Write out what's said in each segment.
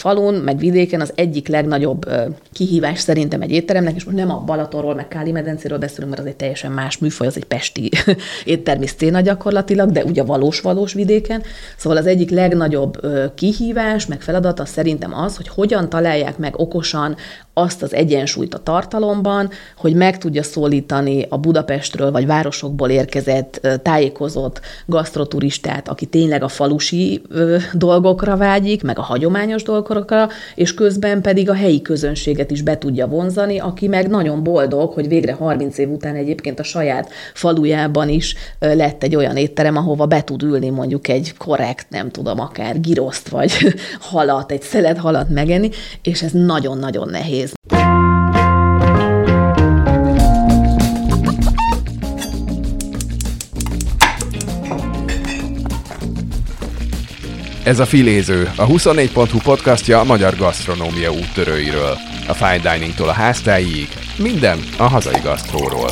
falun, meg vidéken az egyik legnagyobb kihívás szerintem egy étteremnek, és most nem a Balatonról, meg Káli-medencéről beszélünk, mert az egy teljesen más műfaj, az egy pesti éttermi szcéna gyakorlatilag, de ugye valós vidéken. Szóval az egyik legnagyobb kihívás, meg feladat az szerintem az, hogy hogyan találják meg okosan azt az egyensúlyt a tartalomban, hogy meg tudja szólítani a Budapestről vagy városokból érkezett, tájékozott gasztroturistát, aki tényleg a falusi dolgokra vágyik, meg a hagyományos dolgokra, és közben pedig a helyi közönséget is be tudja vonzani, aki meg nagyon boldog, hogy végre 30 év után egyébként a saját falujában is lett egy olyan étterem, ahova be tud ülni mondjuk egy korrekt, nem tudom, akár giroszt vagy halat, egy szelet halat megenni, és ez nagyon-nagyon nehéz. Ez a Filéző, a 24.hu podcastja a magyar gasztronómia úttörőiről. A fine diningtól a háztáig, minden a hazai gasztróról.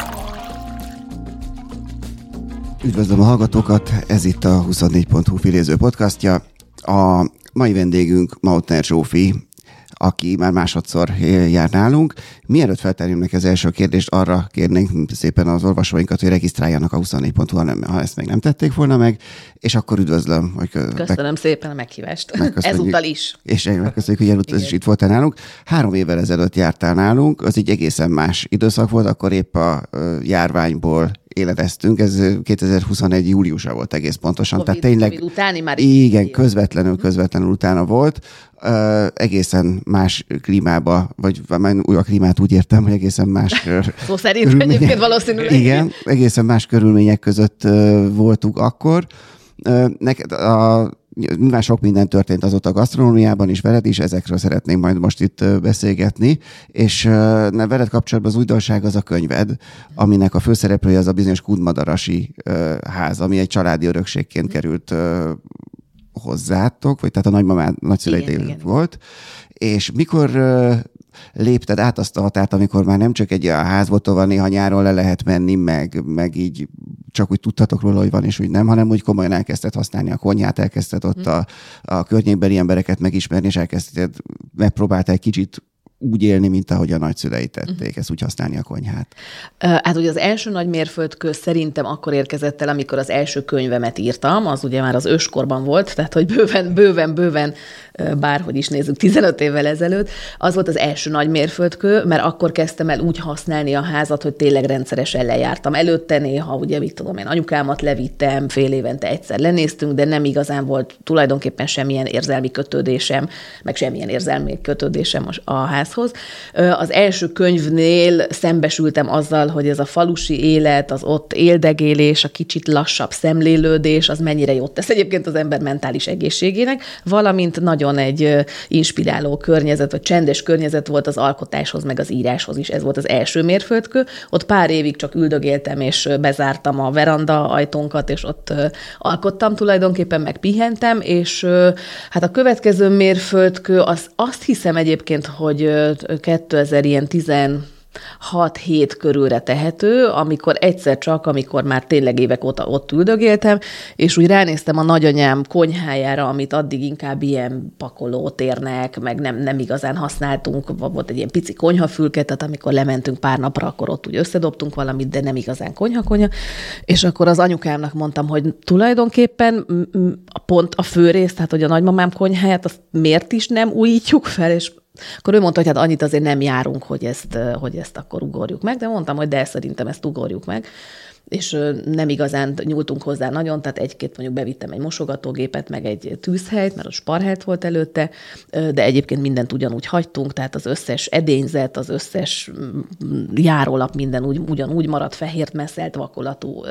Üdvözlöm a hallgatókat, ez itt a 24.hu Filéző podcastja. A mai vendégünk Mautner Zsófi, aki már másodszor jár nálunk. Mielőtt feltenném az első kérdést, arra kérnénk szépen az olvasóinkat, hogy regisztráljanak a 24.hu, ha ezt még nem tették volna meg, és akkor üdvözlöm. Hogy Köszönöm szépen a meghívást. Ezúttal is. És megköszönjük, hogy előtt is itt voltál nálunk. 3 évvel ezelőtt jártál nálunk, az így egészen más időszak volt, akkor épp a járványból életeztünk, ez 2021. júliusa volt egész pontosan. COVID, tehát tényleg, COVID utáni már igen, közvetlenül utána volt. Egészen más klímába, vagy a klímát úgy értem, hogy egészen más szó szerint egyébként valószínűleg. Igen, egészen más körülmények között voltunk akkor. Neked nyilván sok minden történt azóta a gasztronómiában is, veled is, ezekről szeretnénk majd most itt beszélgetni, és veled kapcsolatban az újdonság az a könyved, aminek a főszereplője az a bizonyos Kunmadarasi ház, ami egy családi örökségként került hozzátok, vagy tehát a nagymamád nagyszüleidő volt, és mikor lépted át azt a határt, amikor már nem csak egy olyan ház volt, ahol néha nyáron le lehet menni, meg így csak úgy tudtatok róla, hogy van és úgy nem, hanem úgy komolyan elkezdted használni a konyhát, elkezdted ott a környékbeli embereket megismerni, és megpróbáltál egy kicsit úgy élni, mint ahogy a nagyszüleid tették, ezt úgy használni a konyhát. Hát ugye az első nagy mérföldkő szerintem akkor érkezett el, amikor az első könyvemet írtam, az ugye már az őskorban volt, tehát hogy bőven, bárhogy is nézzük, 15 évvel ezelőtt, az volt az első nagy mérföldkő, mert akkor kezdtem el úgy használni a házat, hogy tényleg rendszeresen lejártam. Előtte néha, ugye, mit tudom én, anyukámat levittem, fél évente egyszer lenéztünk, de nem igazán volt tulajdonképpen semmilyen érzelmi kötődésem, meg semmilyen érzelmi kötődésem a házhoz. Az első könyvnél szembesültem azzal, hogy ez a falusi élet, az ott éldegélés, a kicsit lassabb szemlélődés, az mennyire jót tesz egyébként az ember mentális egészségének, valamint nagyon egy inspiráló környezet, vagy csendes környezet volt az alkotáshoz, meg az íráshoz is. Ez volt az első mérföldkő. Ott pár évig csak üldögéltem, és bezártam a veranda ajtónkat, és ott alkottam tulajdonképpen, meg pihentem, és hát a következő mérföldkő, azt hiszem egyébként, hogy 2016-7 körülre tehető, amikor egyszer csak, amikor már tényleg évek óta ott üldögéltem, és úgy ránéztem a nagyanyám konyhájára, amit addig inkább ilyen pakolótérnek, meg nem igazán használtunk, volt egy ilyen pici konyhafülke, tehát amikor lementünk pár napra, akkor ott úgy összedobtunk valamit, de nem igazán konyha, és akkor az anyukámnak mondtam, hogy tulajdonképpen pont a főrész, tehát hogy a nagymamám konyháját, azt miért is nem újítjuk fel, és akkor ő mondta, hogy hát annyit azért nem járunk, hogy ezt akkor ugorjuk meg, de mondtam, hogy de szerintem ezt ugorjuk meg. És nem igazán nyúltunk hozzá nagyon, tehát egy-két mondjuk bevittem egy mosogatógépet, meg egy tűzhelyt, mert a sparhelyt volt előtte, de egyébként mindent ugyanúgy hagytunk, tehát az összes edényzet, az összes járólap minden ugyanúgy maradt, fehér messzelt vakolatú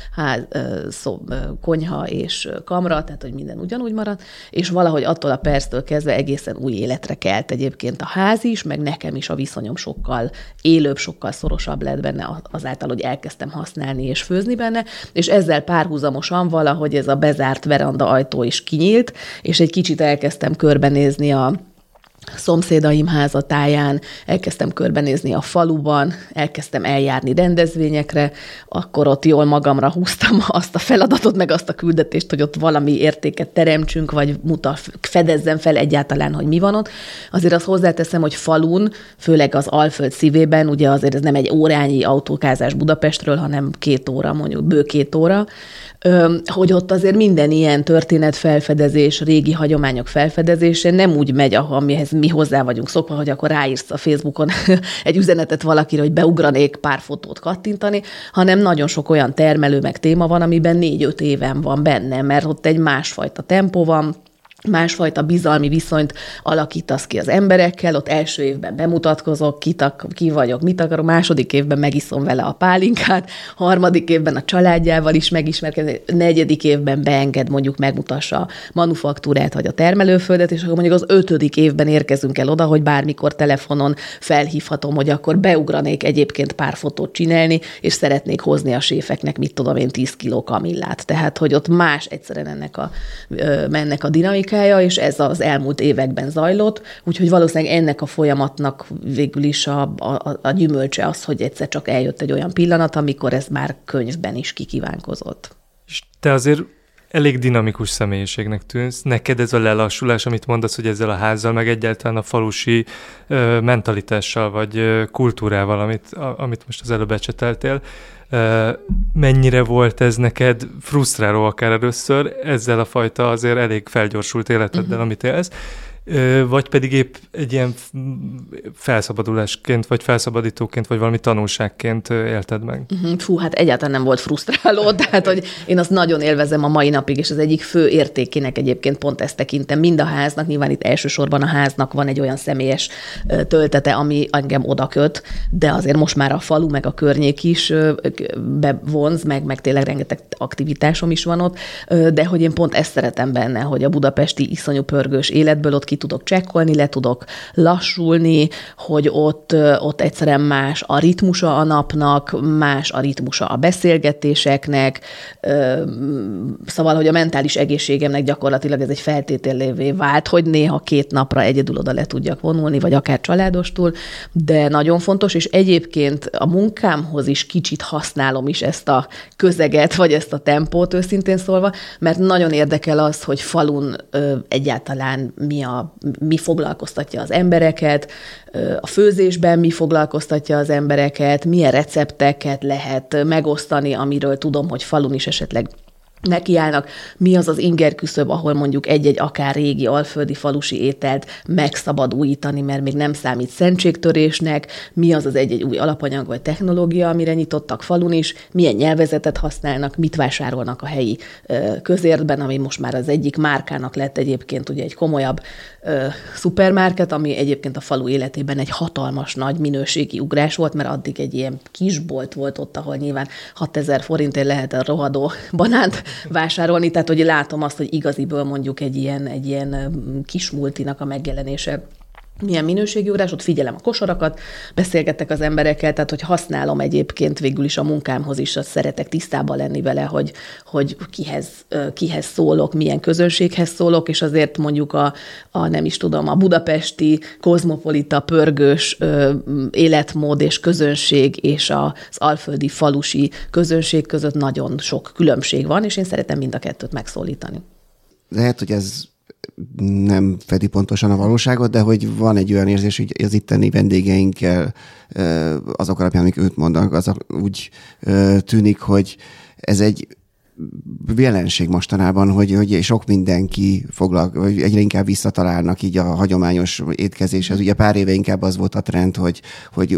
konyha és kamra, tehát hogy minden ugyanúgy maradt, és valahogy attól a perctől kezdve egészen új életre kelt egyébként a ház is, meg nekem is a viszonyom sokkal élőbb, sokkal szorosabb lett benne azáltal, hogy elkezdtem használni és főzni benne, és ezzel párhuzamosan valahogy ez a bezárt veranda ajtó is kinyílt, és egy kicsit elkezdtem körbenézni szomszédaim házatáján, elkezdtem körbenézni a faluban, elkezdtem eljárni rendezvényekre, akkor ott jól magamra húztam azt a feladatot, meg azt a küldetést, hogy ott valami értéket teremtsünk, vagy fedezzem fel egyáltalán, hogy mi van ott. Azért azt hozzáteszem, hogy falun, főleg az Alföld szívében, ugye azért ez nem egy órányi autókázás Budapestről, hanem 2 óra, mondjuk bő 2 óra, hogy ott azért minden ilyen történetfelfedezés, régi hagyományok felfedezése nem úgy megy, amihez mi hozzá vagyunk szokva, hogy akkor ráírsz a Facebookon egy üzenetet valakire, hogy beugranék pár fotót kattintani, hanem nagyon sok olyan termelő meg téma van, amiben 4-5 éven van benne, mert ott egy másfajta tempó van, másfajta bizalmi viszonyt alakítasz ki az emberekkel, ott első évben bemutatkozok, ki vagyok, mit akarok, második évben megiszom vele a pálinkát, harmadik évben a családjával is megismerkedni, negyedik évben beenged, mondjuk megmutassa a manufaktúrát vagy a termelőföldet, és akkor mondjuk az 5. évben érkezünk el oda, hogy bármikor telefonon felhívhatom, hogy akkor beugranék egyébként pár fotót csinálni, és szeretnék hozni a séfeknek, mit tudom én, 10 kiló kamillát. Tehát, hogy ott más egyszerűen ennek a dinamika, és ez az elmúlt években zajlott, úgyhogy valószínűleg ennek a folyamatnak végül is a gyümölcse az, hogy egyszer csak eljött egy olyan pillanat, amikor ez már könyvben is kikívánkozott. És te azért elég dinamikus személyiségnek tűnsz. Neked ez a lelassulás, amit mondasz, hogy ezzel a házzal, meg egyáltalán a falusi mentalitással, vagy kultúrával, amit most az előbb ecseteltél, mennyire volt ez neked frusztráló akár először, ezzel a fajta azért elég felgyorsult életeddel, amit élsz, vagy pedig épp egy ilyen felszabadulásként, vagy felszabadítóként, vagy valami tanulságként élted meg? Fú, hát egyáltalán nem volt frusztráló, tehát hogy én azt nagyon élvezem a mai napig, és az egyik fő értékének egyébként pont ezt tekintem, mind a háznak, nyilván itt elsősorban a háznak van egy olyan személyes töltete, ami engem odaköt, de azért most már a falu, meg a környék is bevonz, meg tényleg rengeteg aktivitásom is van ott, de hogy én pont ezt szeretem benne, hogy a budapesti iszonyú pörgős életből ott ki tudok csekkolni, le tudok lassulni, hogy ott egyszerűen más a ritmusa a napnak, más a ritmusa a beszélgetéseknek, szóval, hogy a mentális egészségemnek gyakorlatilag ez egy feltételévé vált, hogy néha 2 napra egyedül oda le tudjak vonulni, vagy akár családostul, de nagyon fontos, és egyébként a munkámhoz is kicsit használom is ezt a közeget, vagy ezt a tempót őszintén szólva, mert nagyon érdekel az, hogy falun egyáltalán mi foglalkoztatja az embereket, a főzésben mi foglalkoztatja az embereket, milyen recepteket lehet megosztani, amiről tudom, hogy falun is esetleg nekiállnak, mi az az ingerküszöb, ahol mondjuk egy-egy akár régi alföldi falusi ételt megszabad újítani, mert még nem számít szentségtörésnek, mi az az egy-egy új alapanyag vagy technológia, amire nyitottak falun is, milyen nyelvezetet használnak, mit vásárolnak a helyi közértben, ami most már az egyik márkának lett egyébként ugye egy komolyabb szupermarket, ami egyébként a falu életében egy hatalmas nagy minőségi ugrás volt, mert addig egy ilyen kisbolt volt ott, ahol nyilván 6000 forintért lehet a rohadó banánt vásárolni, tehát hogy látom azt, hogy igaziből mondjuk egy ilyen kis multinak a megjelenése milyen minőségi ugrás, ott figyelem a kosarakat, beszélgetek az emberekkel, tehát hogy használom egyébként végül is a munkámhoz is, azt szeretek tisztában lenni vele, hogy kihez szólok, milyen közönséghez szólok, és azért mondjuk nem is tudom, a budapesti kozmopolita pörgős életmód és közönség és az alföldi falusi közönség között nagyon sok különbség van, és én szeretem mind a kettőt megszólítani. Lehet, hogy ez nem fedi pontosan a valóságot, de hogy van egy olyan érzés, hogy az itteni vendégeinkkel azok alapján, amik őt mondanak, az úgy tűnik, hogy ez egy jelenség mostanában, hogy sok mindenki vagy egyre inkább visszatalálnak így a hagyományos étkezéshez. Ugye pár éve inkább az volt a trend, hogy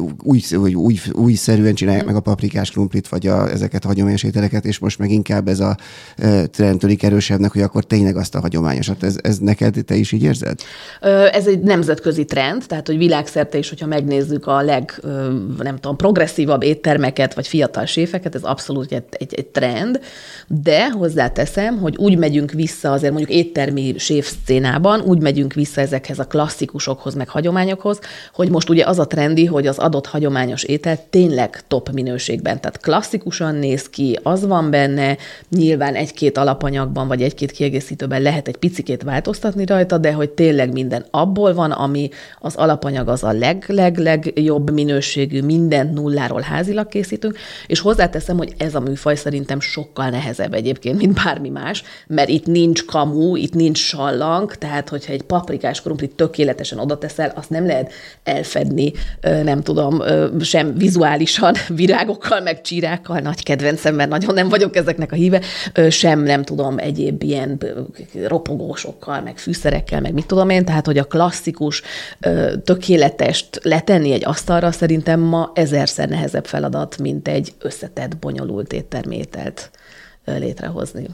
újszerűen csinálják meg a paprikás krumplit, vagy ezeket a hagyományos ételeket, és most meg inkább ez a trend törik erősebbnek, hogy akkor tényleg azt a hagyományosat. Ez neked, te is így érzed? Ez egy nemzetközi trend, tehát hogy világszerte is, hogyha megnézzük a progresszívabb éttermeket, vagy fiatal séfeket, ez abszolút egy trend. de hozzáteszem, hogy úgy megyünk vissza azért mondjuk éttermi séfszcénában, úgy megyünk vissza ezekhez a klasszikusokhoz, meg hagyományokhoz, hogy most ugye az a trendi, hogy az adott hagyományos étel tényleg top minőségben, tehát klasszikusan néz ki, az van benne, nyilván egy-két alapanyagban, vagy egy-két kiegészítőben lehet egy picikét változtatni rajta, de hogy tényleg minden abból van, ami az alapanyag az a legjobb minőségű, mindent nulláról házilag készítünk, és hozzáteszem, hogy ez a műfaj szerintem sokkal nehezebb egyébként, mint bármi más, mert itt nincs kamu, itt nincs sallang, tehát hogyha egy paprikás krumplit tökéletesen oda teszel, azt nem lehet elfedni, nem tudom, sem vizuálisan, virágokkal, meg csírákkal, nagy kedvencem, mert nagyon nem vagyok ezeknek a híve, sem nem tudom, egyéb ilyen ropogósokkal, meg fűszerekkel, meg mit tudom én, tehát hogy a klasszikus tökéletest letenni egy asztalra szerintem ma 1000-szer nehezebb feladat, mint egy összetett, bonyolult éttermételt létrehozni.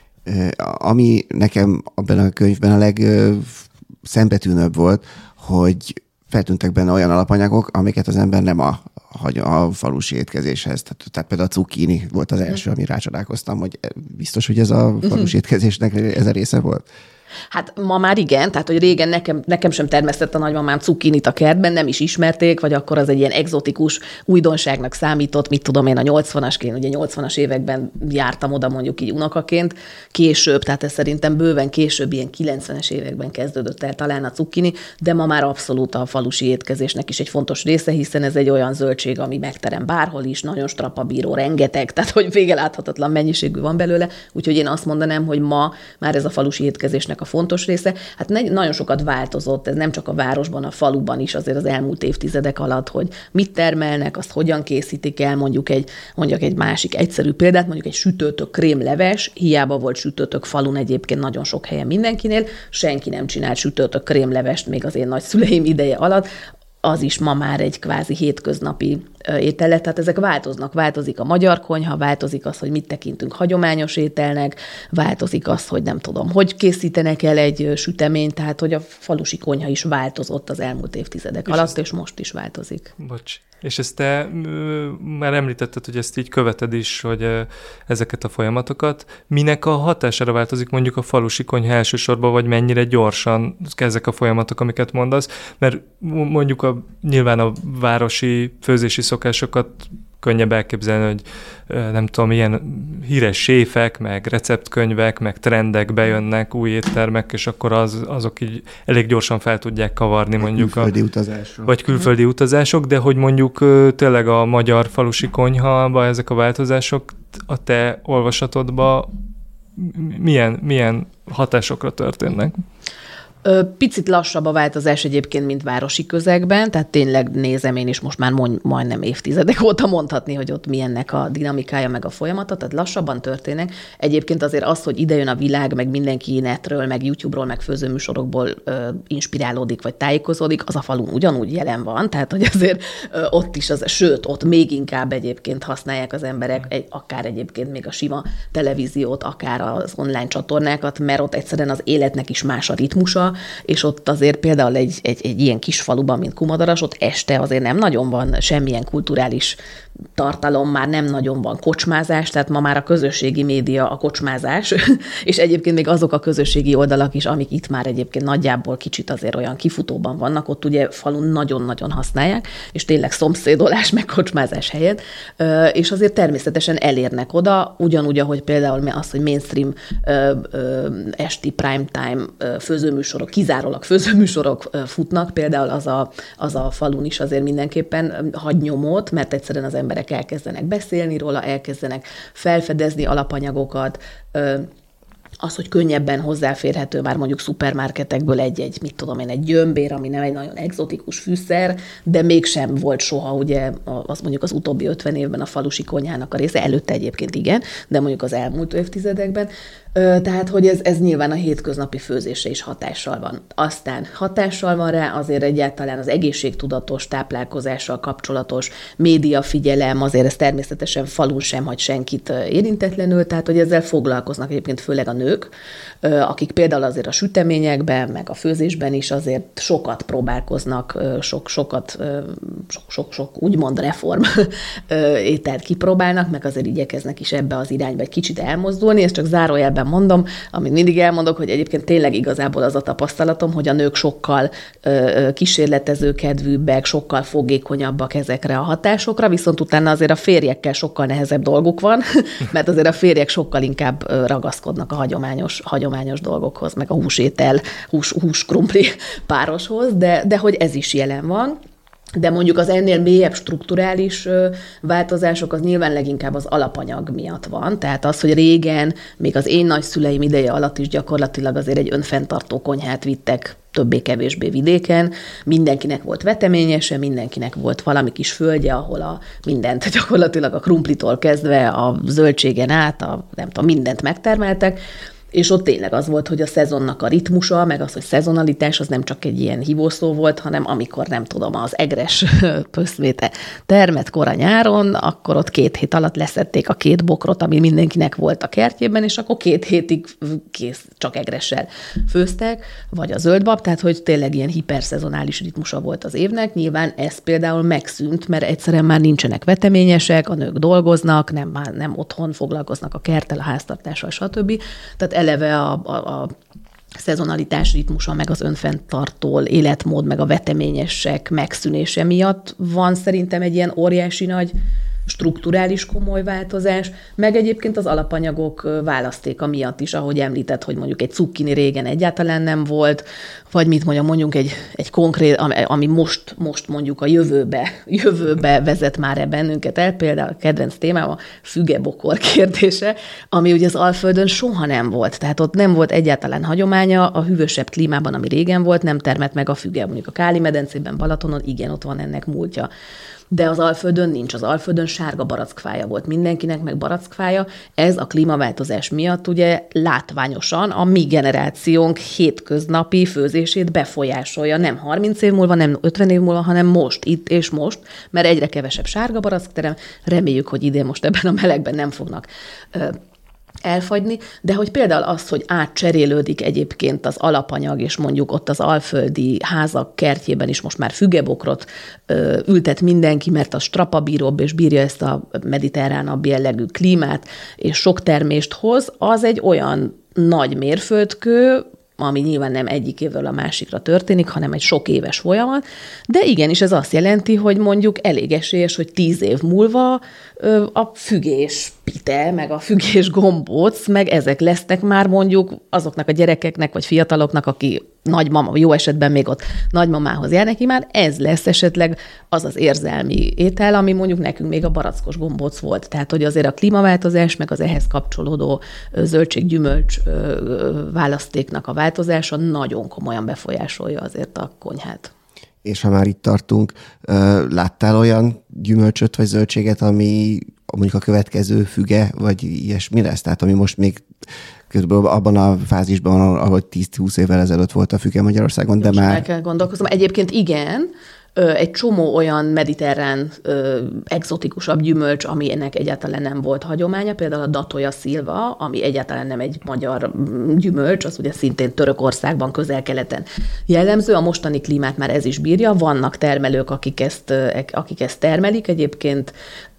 Ami nekem abban a könyvben a legszembetűnőbb volt, hogy feltűntek benne olyan alapanyagok, amiket az ember nem a falusi étkezéshez. Tehát például a cukkini volt az első, ami rácsodálkoztam, hogy biztos, hogy ez a falusi étkezésnek ez a része volt. Hát ma már igen, tehát hogy régen nekem sem termesztett a nagymamám cukkinit a kertben, nem is ismerték, vagy akkor az egy ilyen egzotikus újdonságnak számított, mit tudom én, a 80-asként, ugye 80-as években jártam oda mondjuk így unokaként, később, tehát ez szerintem bőven később, ilyen 90-es években kezdődött el talán a cukkini, de ma már abszolút a falusi étkezésnek is egy fontos része, hiszen ez egy olyan zöldség, ami megterem bárhol is, nagyon strapabíró, rengeteg, tehát hogy végeláthatatlan mennyiségű van belőle, úgyhogy én azt mondanám, hogy ma már ez a falusi étkezésnek a fontos része. Hát nagyon sokat változott, ez nem csak a városban, a faluban is azért az elmúlt évtizedek alatt, hogy mit termelnek, azt hogyan készítik el, mondjuk egy másik egyszerű példát, mondjuk egy sütőtök krémleves, hiába volt sütőtök falun egyébként nagyon sok helyen mindenkinél, senki nem csinált sütőtök krémlevest még az én nagyszüleim ideje alatt, az is ma már egy kvázi hétköznapi étel, tehát ezek változnak. Változik a magyar konyha, változik az, hogy mit tekintünk hagyományos ételnek, változik az, hogy nem tudom, hogy készítenek el egy süteményt, tehát hogy a falusi konyha is változott az elmúlt évtizedek alatt, és most is változik. Bocs. És ezt te már említetted, hogy ezt így követed is, hogy ezeket a folyamatokat. Minek a hatására változik mondjuk a falusi konyha elsősorban, vagy mennyire gyorsan ezek a folyamatok, amiket mondasz? Mert mondjuk nyilván a városi főzési szokásokat könnyebb elképzelni, hogy nem tudom, ilyen híres séfek, meg receptkönyvek, meg trendek bejönnek, új éttermek, és akkor azok így elég gyorsan fel tudják kavarni mondjuk külföldi utazások. Vagy külföldi utazások, de hogy mondjuk tényleg a magyar falusi konyhában ezek a változások a te olvasatodban milyen hatásokra történnek? Picit lassabb a változás egyébként, mint városi közegben, tehát tényleg nézem én is most már majdnem évtizedek óta mondhatni, hogy ott milyennek a dinamikája, meg a folyamata, tehát lassabban történnek. Egyébként azért az, hogy idejön a világ, meg mindenki netről, meg YouTube-ról, meg főzőműsorokból inspirálódik, vagy tájékozódik, az a falun ugyanúgy jelen van, tehát hogy azért ott is, sőt, ott még inkább egyébként használják az emberek, akár egyébként még a sima televíziót, akár az online csatornákat, mert ott egyszerűen az életnek is más a ritmusa, és ott azért például egy ilyen kis faluban, mint Kumadaras, ott este azért nem nagyon van semmilyen kulturális tartalom, már nem nagyon van kocsmázás, tehát ma már a közösségi média a kocsmázás, és egyébként még azok a közösségi oldalak is, amik itt már egyébként nagyjából kicsit azért olyan kifutóban vannak, ott ugye falun nagyon-nagyon használják, és tényleg szomszédolás meg kocsmázás helyett, és azért természetesen elérnek oda, ugyanúgy, ahogy például az, hogy mainstream esti primetime főzőműsorok, kizárólag főzőműsorok futnak, például az a falun is azért mindenképpen hagy nyomot, mert egyszerűen az emberek elkezdenek beszélni róla, elkezdenek felfedezni alapanyagokat, az, hogy könnyebben hozzáférhető már mondjuk szupermarketekből egy gyömbér, ami nem egy nagyon egzotikus fűszer, de mégsem volt soha, ugye, az mondjuk az utóbbi 50 évben a falusi konyhának a része, előtte egyébként igen, de mondjuk az elmúlt évtizedekben. Tehát, hogy ez nyilván a hétköznapi főzésre is hatással van. Aztán hatással van rá azért egyáltalán az egészségtudatos táplálkozással kapcsolatos médiafigyelem, azért ez természetesen falun sem hagy senkit érintetlenül, tehát, hogy ezzel foglalkoznak egyébként főleg a nők, akik például azért a süteményekben, meg a főzésben is azért sokat próbálkoznak, sokat sok úgymond reform ételt kipróbálnak, meg azért igyekeznek is ebbe az irányba egy kicsit elmozdulni. Ezt csak zárójelben mondom, amit mindig elmondok, hogy egyébként tényleg igazából az a tapasztalatom, hogy a nők sokkal kísérletező kedvűbbek, sokkal fogékonyabbak ezekre a hatásokra, viszont utána azért a férjekkel sokkal nehezebb dolguk van, mert azért a férjek sokkal inkább ragaszkodnak a hagyományos dolgokhoz, meg a húsétel, húskrumpli pároshoz, de hogy ez is jelen van. De mondjuk az ennél mélyebb strukturális változások az nyilván leginkább az alapanyag miatt van. Tehát az, hogy régen, még az én nagyszüleim ideje alatt is gyakorlatilag azért egy önfenntartó konyhát vittek többé-kevésbé vidéken. Mindenkinek volt veteményese, mindenkinek volt valami kis földje, ahol mindent gyakorlatilag a krumplitól kezdve a zöldségen át, nem tudom, mindent megtermeltek. És ott tényleg az volt, hogy a szezonnak a ritmusa, meg az, hogy szezonalitás, az nem csak egy ilyen hívószó volt, hanem amikor nem tudom, az egres pöszméte termett kora nyáron, akkor ott 2 hét alatt leszették a 2 bokrot, ami mindenkinek volt a kertjében, és akkor 2 hétig kész, csak egressel főztek, vagy a zöldbab, tehát hogy tényleg ilyen hiperszezonális ritmusa volt az évnek. Nyilván ez például megszűnt, mert egyszerűen már nincsenek veteményesek, a nők dolgoznak, nem otthon foglalkoznak a kerttel, a háztartással, stb. Tehát eleve a szezonalitás ritmusa, meg az önfenntartó életmód, meg a veteményesek megszűnése miatt van szerintem egy ilyen óriási nagy strukturális komoly változás, meg egyébként az alapanyagok választéka miatt is, ahogy említett, hogy mondjuk egy cukkini régen egyáltalán nem volt, vagy mit mondjuk egy konkrét, ami most mondjuk a jövőbe vezet már bennünket el, például a kedvenc témám a fügebokor kérdése, ami ugye az Alföldön soha nem volt, tehát ott nem volt egyáltalán hagyománya, a hűvösebb klímában, ami régen volt, nem termett meg a füge, mondjuk a Káli-medencében, Balatonon, igen, ott van ennek múltja. De az Alföldön nincs. Az Alföldön sárga barackfája volt mindenkinek, meg barackfája. Ez a klímaváltozás miatt ugye látványosan a mi generációnk hétköznapi főzését befolyásolja. Nem 30 év múlva, nem 50 év múlva, hanem most, itt és most, mert egyre kevesebb sárga barackterem. Reméljük, hogy idén most ebben a melegben nem fognak elfagyni, de hogy például az, hogy átcserélődik egyébként az alapanyag, és mondjuk ott az alföldi házak kertjében is most már fügebokrot ültet mindenki, mert az strapabíróbb, és bírja ezt a mediterránabb jellegű klímát, és sok termést hoz, az egy olyan nagy mérföldkő, ami nyilván nem egyik évről a másikra történik, hanem egy sok éves folyamat, de igenis ez azt jelenti, hogy mondjuk elég esélyes, hogy 10 év múlva a fügés pite, meg a fügés gombóc, meg ezek lesznek már mondjuk azoknak a gyerekeknek, vagy fiataloknak, aki nagymama, jó esetben még ott nagymamához jár neki, már ez lesz esetleg az az érzelmi étel, ami mondjuk nekünk még a barackos gombóc volt. Tehát, hogy azért a klímaváltozás, meg az ehhez kapcsolódó zöldség-gyümölcs választéknak a változása nagyon komolyan befolyásolja azért a konyhát. És ha már itt tartunk, láttál olyan gyümölcsöt vagy zöldséget, ami mondjuk a következő füge, vagy ilyesmi lesz? Tehát ami most még közben abban a fázisban, ahogy 10-20 évvel ezelőtt volt a füge Magyarországon, de már... El kell gondolkozom. Egyébként igen, egy csomó olyan mediterrán, egzotikusabb gyümölcs, ami ennek egyáltalán nem volt hagyománya, például a Datoya Silva, ami egyáltalán nem egy magyar gyümölcs, az ugye szintén Törökországban, Közel-Keleten jellemző, a mostani klímát már ez is bírja, vannak termelők, akik ezt termelik egyébként,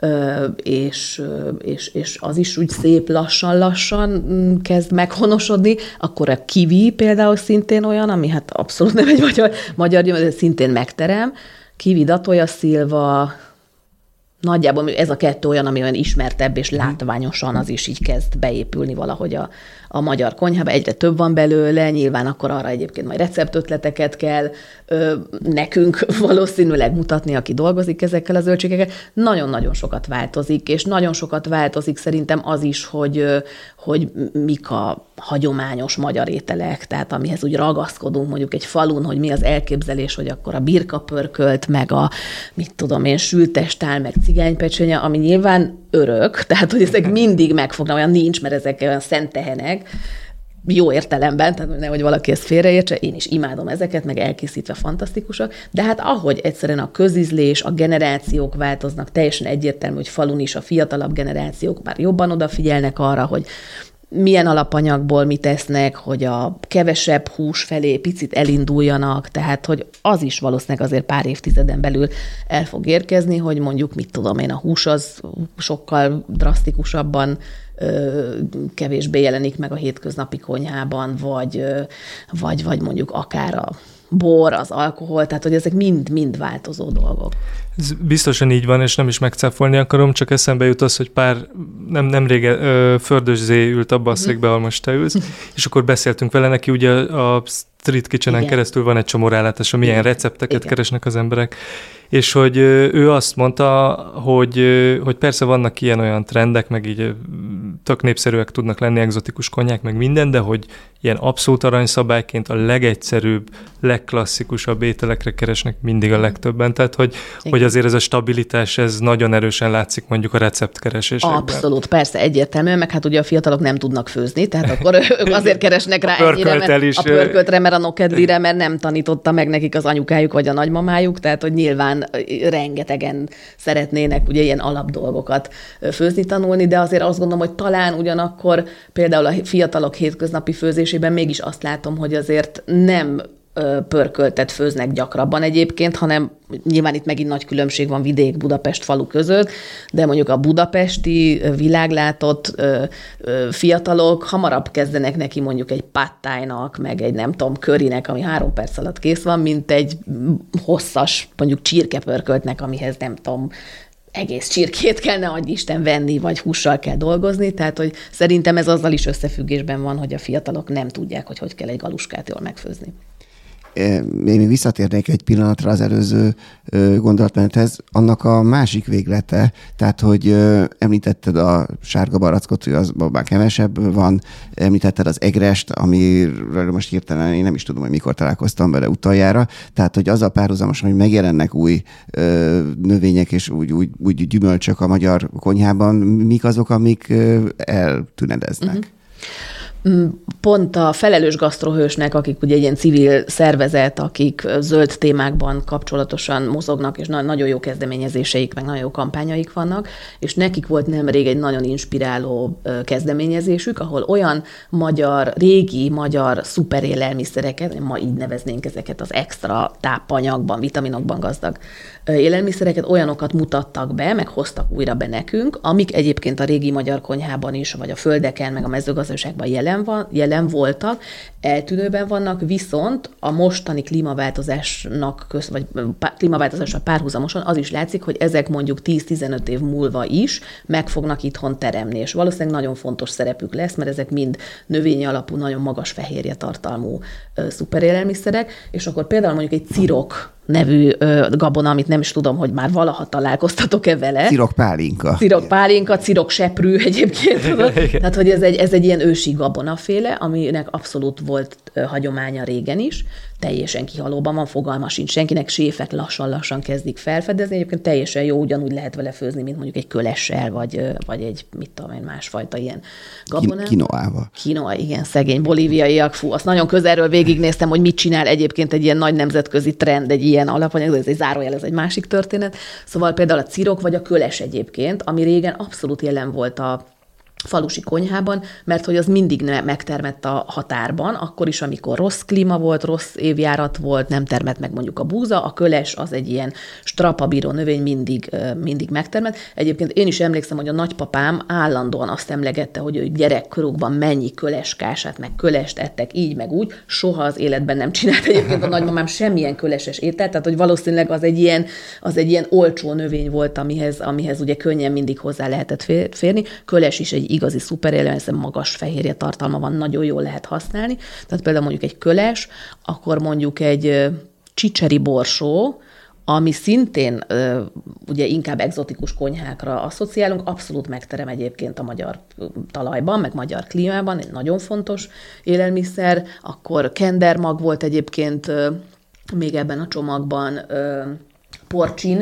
és az is úgy szép lassan kezd meghonosodni, akkor a kiwi például szintén olyan, ami hát abszolút nem egy magyar gyümölcs, de szintén megterem. Kiwi, Datoya Silva, nagyjából ez a 2 olyan, ami olyan ismertebb, és látványosan az is így kezd beépülni valahogy a magyar konyhába. Egyre több van belőle, nyilván akkor arra egyébként majd receptötleteket kell nekünk valószínűleg mutatni, aki dolgozik ezekkel a zöldségekkel. Nagyon-nagyon sokat változik, és nagyon sokat változik szerintem az is, hogy mik a hagyományos magyar ételek, tehát amihez úgy ragaszkodunk mondjuk egy falun, hogy mi az elképzelés, hogy akkor a birkapörkölt, meg a sültestál, meg cigánypecsenye, ami nyilván örök, tehát hogy ezek mindig megfognak, olyan nincs, mert ezek olyan szent tehenek, jó értelemben, tehát nehogy valaki ezt félreértse, én is imádom ezeket, meg elkészítve fantasztikusak, de hát ahogy egyszerűen a közízlés, a generációk változnak, teljesen egyértelmű, hogy falun is a fiatalabb generációk már jobban odafigyelnek arra, hogy milyen alapanyagból mit esznek, hogy a kevesebb hús felé picit elinduljanak, tehát hogy az is valószínűleg azért pár évtizeden belül el fog érkezni, hogy mondjuk, mit tudom én, a hús az sokkal drasztikusabban kevésbé jelenik meg a hétköznapi konyhában, vagy mondjuk akár a bor, az alkohol, tehát hogy ezek mind változó dolgok. Ez biztosan így van, és nem is megcáfolni akarom, csak eszembe jut az, hogy nem régen Fördös Zé ült abba a székbe, ahol most te ülsz, és akkor beszéltünk vele, neki ugye a Street Kitchenen keresztül van egy csomó rálátása, milyen recepteket keresnek az emberek, és hogy ő azt mondta, hogy persze vannak ilyen-olyan trendek, meg így tök népszerűek tudnak lenni, egzotikus konyhák, meg minden, de hogy ilyen abszolút aranyszabályként a legegyszerűbb, legklasszikusabb ételekre keresnek mindig a legtöbben. Tehát, hogy azért ez a stabilitás, ez nagyon erősen látszik mondjuk a receptkeresésekben. Abszolút, persze, egyértelműen, meg hát ugye a fiatalok nem tudnak főzni, tehát akkor ők azért keresnek rá ennyire, a pörköltre, mert a nokedlire, mert nem tanította meg nekik az anyukájuk vagy a nagymamájuk, tehát hogy nyilván rengetegen szeretnének ugye ilyen alapdolgokat főzni, tanulni, de azért azt gondolom, hogy talán ugyanakkor például a fiatalok hétköznapi főzésében mégis azt látom, hogy azért nem pörköltet főznek gyakrabban egyébként, hanem nyilván itt megint nagy különbség van vidék, Budapest, falu között, de mondjuk a budapesti világlátott fiatalok hamarabb kezdenek neki mondjuk egy pad thai-nak, meg egy nem tudom, currynek, ami 3 perc alatt kész van, mint egy hosszas, mondjuk csirkepörköltnek, amihez nem tudom, egész csirkét kell, ne adj Isten, venni, vagy hússal kell dolgozni, tehát hogy szerintem ez azzal is összefüggésben van, hogy a fiatalok nem tudják, hogy kell egy galuskát jól megfőzni. Én még visszatérnék egy pillanatra az előző gondolatmenethez, annak a másik véglete, tehát, hogy említetted a sárga barackot, hogy az már kevesebb van, említetted az egrest, amiről most hirtelen én nem is tudom, hogy mikor találkoztam vele utoljára, tehát, hogy az a párhuzamosan, hogy megjelennek új növények és úgy gyümölcsök a magyar konyhában, mik azok, amik eltűnedeznek? Uh-huh. Pont a felelős gasztrohősnek, akik ugye egy ilyen civil szervezet, akik zöld témákban kapcsolatosan mozognak, és nagyon jó kezdeményezéseik, meg nagyon jó kampányaik vannak, és nekik volt nemrég egy nagyon inspiráló kezdeményezésük, ahol olyan régi magyar szuperélelmiszereket, ma így neveznénk ezeket az extra tápanyagban, vitaminokban gazdag élelmiszereket, olyanokat mutattak be, meg hoztak újra be nekünk, amik egyébként a régi magyar konyhában is, vagy a földeken, meg a mezőgazdaságban jelen voltak, eltűnőben vannak, viszont a mostani klímaváltozással párhuzamosan az is látszik, hogy ezek mondjuk 10-15 év múlva is meg fognak itthon teremni, és valószínűleg nagyon fontos szerepük lesz, mert ezek mind növényi alapú, nagyon magas fehérje tartalmú szuperélelmiszerek, és akkor például mondjuk egy cirok nevű gabona, amit nem is tudom, hogy már valaha találkoztatok-e vele. Cirokpálinka, cirokseprű egyébként. Tehát, hogy ez egy ilyen ősi gabonaféle, aminek abszolút volt hagyománya régen is, teljesen kihalóban van, fogalma sincs senkinek, séfek lassan kezdik felfedezni, egyébként teljesen jó, ugyanúgy lehet vele főzni, mint mondjuk egy kölessel, vagy egy, mit tudom én, másfajta ilyen gabonával. Kinoával. Kinoa, igen, szegény bolíviaiak, azt nagyon közelről végignéztem, hogy mit csinál egyébként egy ilyen nagy nemzetközi trend, egy ilyen alapanyag, ez egy zárójel, ez egy másik történet. Szóval például a cirok vagy a köles egyébként, ami régen abszolút jelen volt a falusi konyhában, mert hogy az mindig megtermett a határban, akkor is, amikor rossz klíma volt, rossz évjárat volt, nem termett meg mondjuk a búza, a köles az egy ilyen strapabíró növény, mindig megtermett. Egyébként én is emlékszem, hogy a nagypapám állandóan azt emlegette, hogy ő gyerekkorukban mennyi köleskását, meg kölest ettek így, meg úgy, soha az életben nem csinált egyébként a nagymamám semmilyen köleses ételt, tehát hogy valószínűleg az egy ilyen olcsó növény volt, amihez ugye könnyen mindig hozzá lehetett férni. Köles is egy igazi szuperélelmiszer, magas fehérje tartalma van, nagyon jól lehet használni. Tehát például mondjuk egy köles, akkor mondjuk egy csicseri borsó, ami szintén ugye inkább egzotikus konyhákra asszociálunk, abszolút megterem egyébként a magyar talajban, meg magyar klímában, egy nagyon fontos élelmiszer. Akkor kendermag volt egyébként még ebben a csomagban, porcsin,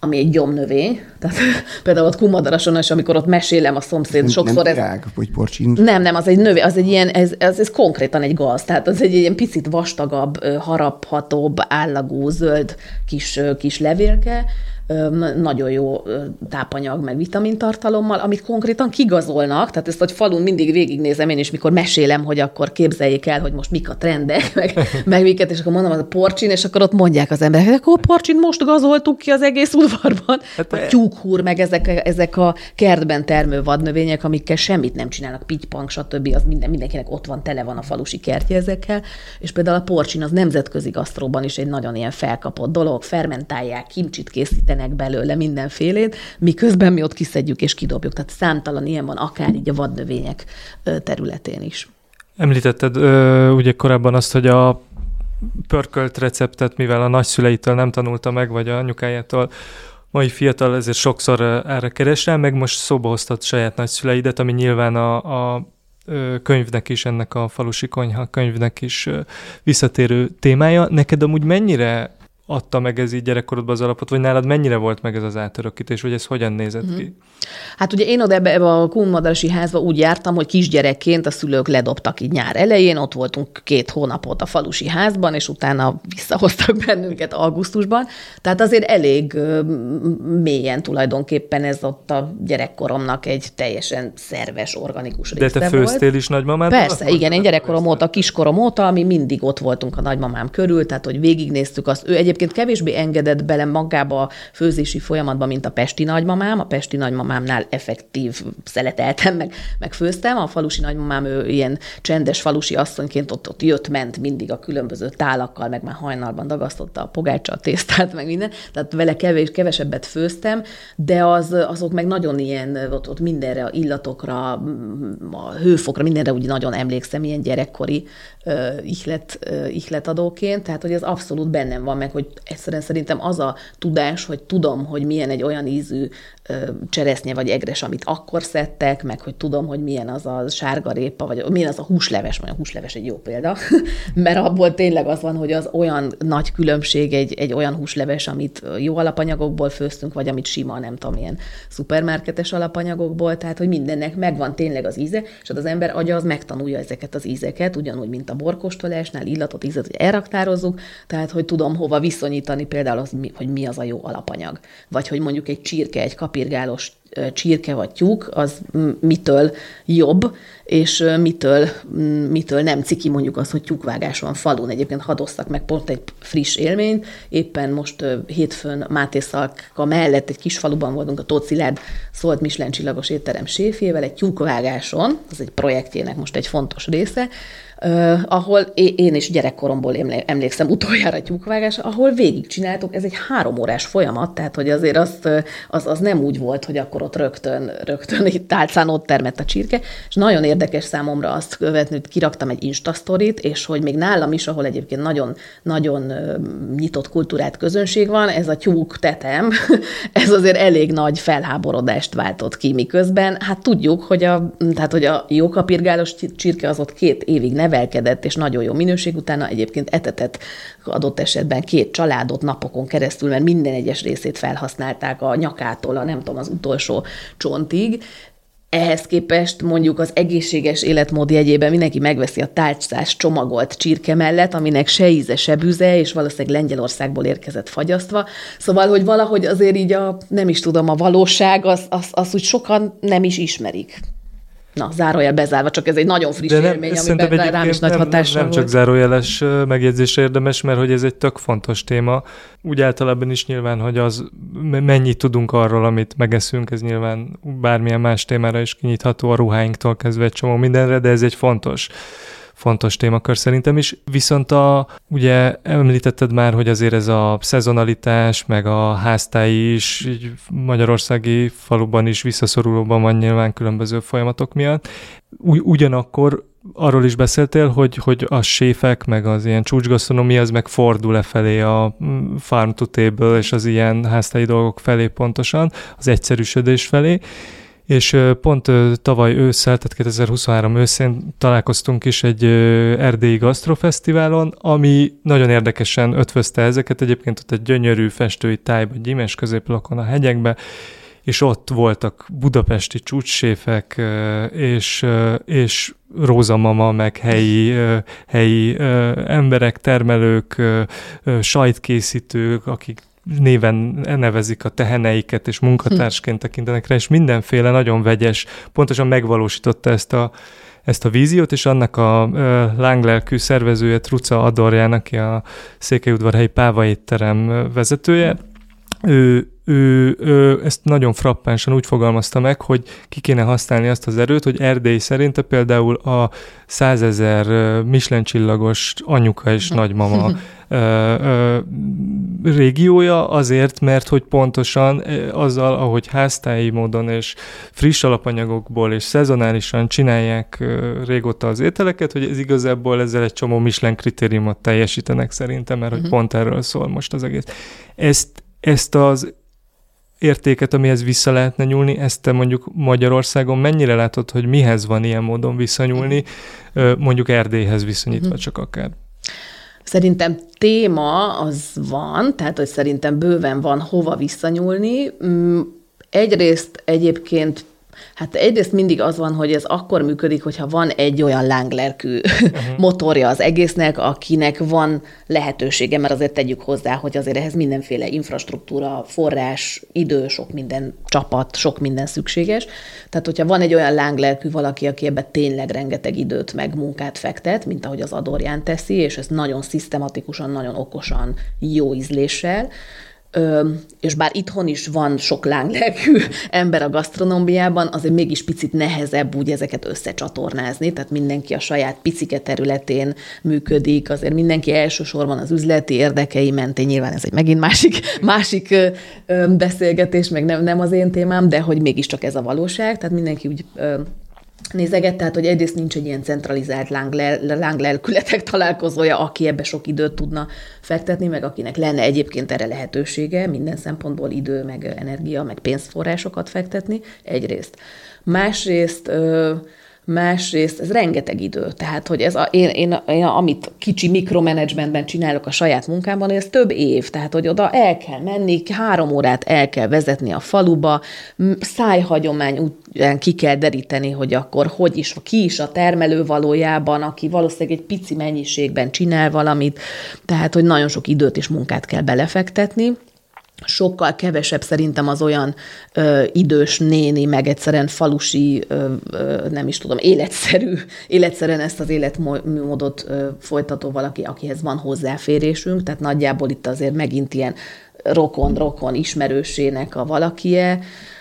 ami egy gyomnövény. Tehát például ott Kumadarason, és amikor ott mesélem a szomszéd, sokszor nem virág, vagy porcsin? Nem, az egy növény, az egy ilyen, ez konkrétan egy gaz, tehát az egy ilyen picit vastagabb, haraphatóbb, állagú, zöld kis levélke, nagyon jó tápanyag, meg vitamintartalommal, amit konkrétan kigazolnak, tehát ezt, hogy falun mindig végignézem én is, mikor mesélem, hogy akkor képzeljék el, hogy most mik a trendek, meg miket, és akkor mondom, az a porcsin, és akkor ott mondják az emberek, hogy akkor porcsin most gazoltuk ki az egész udvarban, vagy tyúkhúr, meg ezek a kertben termő vadnövények, amikkel semmit nem csinálnak, pittypank, stb. Az mindenkinek ott van, tele van a falusi kertje ezekkel, és például a porcsin az nemzetközi gasztróban is egy nagyon ilyen felkapott dolog, fermentálják, kimcsit készítenek belőle mindenfélét, miközben mi ott kiszedjük és kidobjuk. Tehát számtalan ilyen van, akár így a vadnövények területén is. Említetted ugye korábban azt, hogy a pörkölt receptet, mivel a nagyszüleitől nem tanulta meg, vagy a anyukájától, mai fiatal ezért sokszor erre keres rá, meg most szóba hoztad saját nagyszüleidet, ami nyilván a könyvnek is, ennek a falusi konyha könyvnek is visszatérő témája. Neked amúgy mennyire adta meg ez így gyerekkorodban az alapot, vagy nálad mennyire volt meg ez az átörökítés, vagy ez hogyan nézett ki? Hát ugye én oda ebbe a Kunmadarasi házba úgy jártam, hogy kisgyerekként a szülők ledobtak így nyár elején, ott voltunk 2 hónapot a falusi házban, és utána visszahoztak bennünket augusztusban. Tehát azért elég mélyen tulajdonképpen ez ott a gyerekkoromnak egy teljesen szerves, organikus része volt. De te főztél is nagymamádban? Persze, igen, én gyerekkorom óta, kiskorom óta, mi mindig ott voltunk a nagymamám körül, tehát hogy végignéztük azt. Ő egyébként kevésbé engedett bele magába a főzési folyamatba, mint a pesti nagymamám. A pesti nagymamámnál effektív szeleteltem, meg főztem. A falusi nagymamám, ő ilyen csendes falusi asszonyként ott jött-ment mindig a különböző tálakkal, meg már hajnalban dagasztotta a pogácsa, a tésztát, meg minden. Tehát vele kevesebbet főztem, de azok meg nagyon ilyen, ott mindenre, illatokra, a hőfokra, mindenre úgy nagyon emlékszem, ilyen gyerekkori ihletadóként. Tehát, hogy ez abszolút bennem van, meg hogy egyszerűen szerintem az a tudás, hogy tudom, hogy milyen egy olyan ízű cseresznye vagy egres, amit akkor szedtek, meg hogy tudom, hogy milyen az a sárgarépa, vagy milyen az a húsleves, vagy a húsleves egy jó példa, mert abból tényleg az van, hogy az olyan nagy különbség egy olyan húsleves, amit jó alapanyagokból főztünk, vagy amit sima, nem tudom, ilyen szupermarketes alapanyagokból, tehát hogy mindennek megvan tényleg az íze, és az ember agya az megtanulja ezeket az ízeket, ugyanúgy, mint a borkóstolásnál, illatot, ízet, hogy elraktározzuk, tehát hogy tudom hova viszonyítani például az, hogy mi az a jó alapanyag. Vagy hogy mondjuk egy csirke, egy kapirgálós csirke vagy tyúk, az mitől jobb, és mitől nem ciki mondjuk az, hogy tyúkvágás van falun. Egyébként hadoztak meg pont egy friss élményt. Éppen most hétfőn Máté Szalka mellett egy kis faluban voltunk, a Tóth Szilárd szólt Michelin csillagos étterem séfjével egy tyúkvágáson, az egy projektjének most egy fontos része, ahol én is gyerekkoromból emlékszem utoljára tyúkvágás, ahol végigcsináltuk, ez egy 3 órás folyamat, tehát hogy azért az nem úgy volt, hogy akkor ott rögtön itt tálcán ott termett a csirke, és nagyon érdekes számomra azt követni, hogy kiraktam egy Insta-sztorit, és hogy még nálam is, ahol egyébként nagyon, nagyon nyitott kultúrát közönség van, ez a tyúk tetem, ez azért elég nagy felháborodást váltott ki, miközben hát tudjuk, hogy a jó kapirgálós csirke az ott 2 évig nevelkedett, és nagyon jó minőség, utána egyébként etetett adott esetben 2 családot napokon keresztül, mert minden egyes részét felhasználták a nyakától, nem tudom, az utolsó csontig. Ehhez képest mondjuk az egészséges életmód jegyében mindenki megveszi a tálcás csomagolt csirke mellett, aminek se íze, se bűze, és valószínűleg Lengyelországból érkezett fagyasztva. Szóval, hogy valahogy azért így a valóság, az úgy sokan nem is ismerik. Na, zárójel bezárva, csak ez egy nagyon friss élmény, amiben rám is nagy hatással nem csak zárójeles megjegyzésre érdemes, mert hogy ez egy tök fontos téma. Úgy általában is nyilván, hogy az mennyit tudunk arról, amit megeszünk, ez nyilván bármilyen más témára is kinyitható, a ruháinktól kezdve egy csomó mindenre, de ez egy fontos témakör szerintem is. Viszont ugye említetted már, hogy azért ez a szezonalitás, meg a háztáji is így magyarországi faluban is visszaszorulóban van nyilván különböző folyamatok miatt. Ugyanakkor arról is beszéltél, hogy a séfek, meg az ilyen csúcsgasztronómia, az meg fordul lefelé a farm to table és az ilyen háztáji dolgok felé pontosan, az egyszerűsödés felé. És pont tavaly ősszel, tehát 2023 őszén találkoztunk is egy erdélyi gasztrofesztiválon, ami nagyon érdekesen ötvözte ezeket. Egyébként ott egy gyönyörű festői tájban, gyímes középlakon a hegyekbe, és ott voltak budapesti csúcsséfek, és rózamama, meg helyi emberek, termelők, sajtkészítők, akik néven nevezik a teheneiket, és munkatársként tekintenek rá, és mindenféle nagyon vegyes, pontosan megvalósította ezt a víziót, és annak a lánglelkű szervezője, Truca Adorján, aki a Székelyudvarhelyi Páva étterem vezetője, ő ezt nagyon frappánsan úgy fogalmazta meg, hogy ki kéne használni azt az erőt, hogy Erdély szerinte például a 100 000 Michelin-csillagos anyuka és nagymama régiója azért, mert hogy pontosan azzal, ahogy háztáji módon és friss alapanyagokból és szezonálisan csinálják régóta az ételeket, hogy ez igazából ezzel egy csomó Michelin kritériumot teljesítenek szerintem, mert hogy pont erről szól most az egész. Ezt az értéket, amihez vissza lehetne nyúlni, ezt te mondjuk Magyarországon mennyire látod, hogy mihez van ilyen módon visszanyúlni, mondjuk Erdélyhez viszonyítva csak akár? Szerintem téma az van, tehát hogy szerintem bőven van hova visszanyúlni. Egyrészt egyébként, egyrészt mindig az van, hogy ez akkor működik, hogyha van egy olyan lánglelkű motorja az egésznek, akinek van lehetősége, mert azért tegyük hozzá, hogy azért ehhez mindenféle infrastruktúra, forrás, idő, sok minden csapat, sok minden szükséges. Tehát, hogyha van egy olyan lánglelkű valaki, aki ebbe tényleg rengeteg időt meg munkát fektet, mint ahogy az Adorján teszi, és ezt nagyon szisztematikusan, nagyon okosan, jó ízléssel, és bár itthon is van sok lánglelkű ember a gasztronómiában, azért mégis picit nehezebb úgy ezeket összecsatornázni, tehát mindenki a saját picike területén működik, azért mindenki elsősorban az üzleti érdekei mentén, nyilván ez egy megint másik beszélgetés, meg nem az én témám, de hogy mégiscsak ez a valóság, tehát mindenki úgy nézeget, tehát hogy egyrészt nincs egy ilyen centralizált lánglelkületek találkozója, aki ebbe sok időt tudna fektetni, meg akinek lenne egyébként erre lehetősége, minden szempontból idő, meg energia, meg pénzforrásokat fektetni, egyrészt. Másrészt ez rengeteg idő, tehát hogy ez én amit kicsi mikromanagementben csinálok a saját munkámban, ez több év, tehát hogy oda el kell menni, 3 órát el kell vezetni a faluba, szájhagyomány után ki kell deríteni, hogy akkor ki is a termelő valójában, aki valószínűleg egy pici mennyiségben csinál valamit, tehát hogy nagyon sok időt és munkát kell belefektetni. Sokkal kevesebb szerintem az olyan idős néni, meg egyszerűen falusi, nem is tudom, életszerűen ezt az életmódot folytató valaki, akihez van hozzáférésünk, tehát nagyjából itt azért megint ilyen rokon ismerősének a valakie,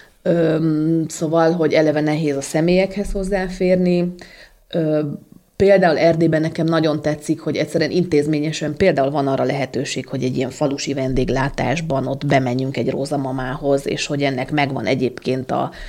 szóval, hogy eleve nehéz a személyekhez hozzáférni. Például Erdélyben nekem nagyon tetszik, hogy egyszerűen intézményesen például van arra lehetőség, hogy egy ilyen falusi vendéglátásban ott bemenjünk egy rózamamához, és hogy ennek megvan egyébként